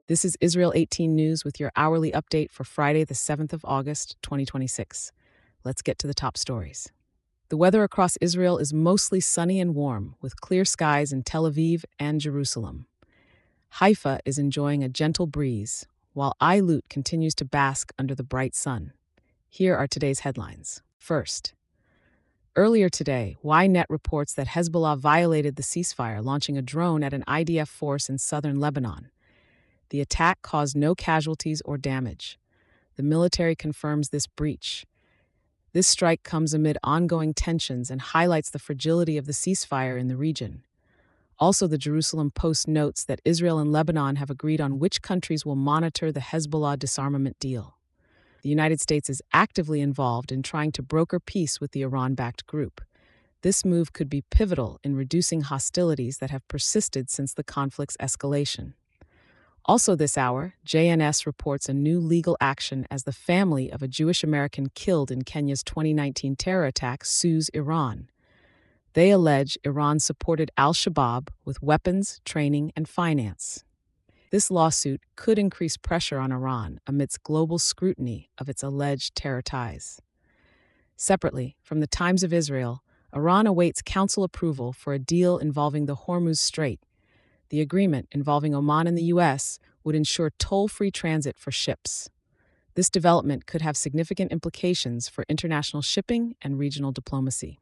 This is Israel 18 News with your hourly update for Friday, the 7th of August, 2026. Let's get to the top stories. The weather across Israel is mostly sunny and warm, with clear skies in Tel Aviv and Jerusalem. Haifa is enjoying a gentle breeze, while Eilut continues to bask under the bright sun. Here are today's headlines. First, earlier today, Ynet reports that Hezbollah violated the ceasefire, launching a drone at an IDF force in southern Lebanon. The attack caused no casualties or damage. The military confirms this breach. This strike comes amid ongoing tensions and highlights the fragility of the ceasefire in the region. Also, the Jerusalem Post notes that Israel and Lebanon have agreed on which countries will monitor the Hezbollah disarmament deal. The United States is actively involved in trying to broker peace with the Iran-backed group. This move could be pivotal in reducing hostilities that have persisted since the conflict's escalation. Also this hour, JNS reports a new legal action as the family of a Jewish American killed in Kenya's 2019 terror attack sues Iran. They allege Iran supported al-Shabaab with weapons, training, and finance. This lawsuit could increase pressure on Iran amidst global scrutiny of its alleged terror ties. Separately, from the Times of Israel, Iran awaits council approval for a deal involving the Hormuz Strait. The agreement, involving Oman and the U.S., would ensure toll-free transit for ships. This development could have significant implications for international shipping and regional diplomacy.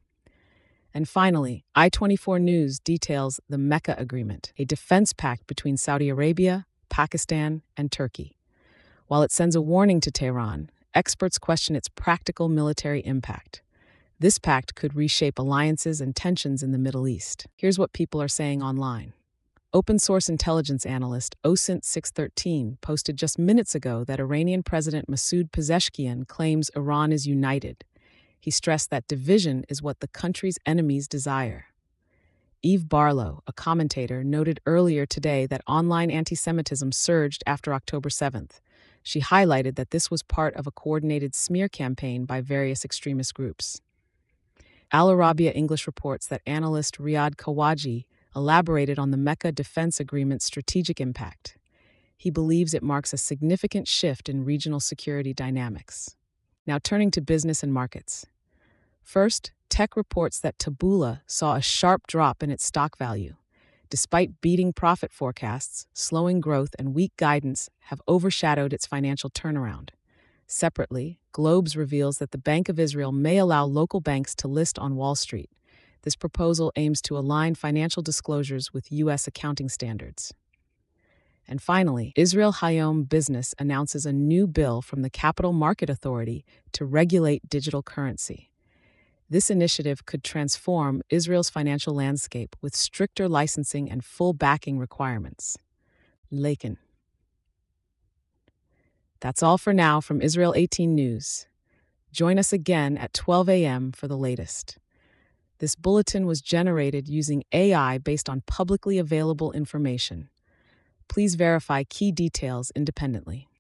And finally, I-24 News details the Mecca Agreement, a defense pact between Saudi Arabia, Pakistan, and Turkey. While it sends a warning to Tehran, experts question its practical military impact. This pact could reshape alliances and tensions in the Middle East. Here's what people are saying online. Open-source intelligence analyst OSINT613 posted just minutes ago that Iranian President Masoud Pezeshkian claims Iran is united. He stressed that division is what the country's enemies desire. Eve Barlow, a commentator, noted earlier today that online anti-Semitism surged after October 7th. She highlighted that this was part of a coordinated smear campaign by various extremist groups. Al Arabiya English reports that analyst Riyad Kawaji elaborated on the Mecca Defense Agreement's strategic impact. He believes it marks a significant shift in regional security dynamics. Now turning to business and markets. First, tech reports that Taboola saw a sharp drop in its stock value. Despite beating profit forecasts, slowing growth and weak guidance have overshadowed its financial turnaround. Separately, Globes reveals that the Bank of Israel may allow local banks to list on Wall Street. This proposal aims to align financial disclosures with U.S. accounting standards. And finally, Israel Hayom Business announces a new bill from the Capital Market Authority to regulate digital currency. This initiative could transform Israel's financial landscape with stricter licensing and full backing requirements. Laken. That's all for now from Israel 18 News. Join us again at 12 a.m. for the latest. This bulletin was generated using AI based on publicly available information. Please verify key details independently.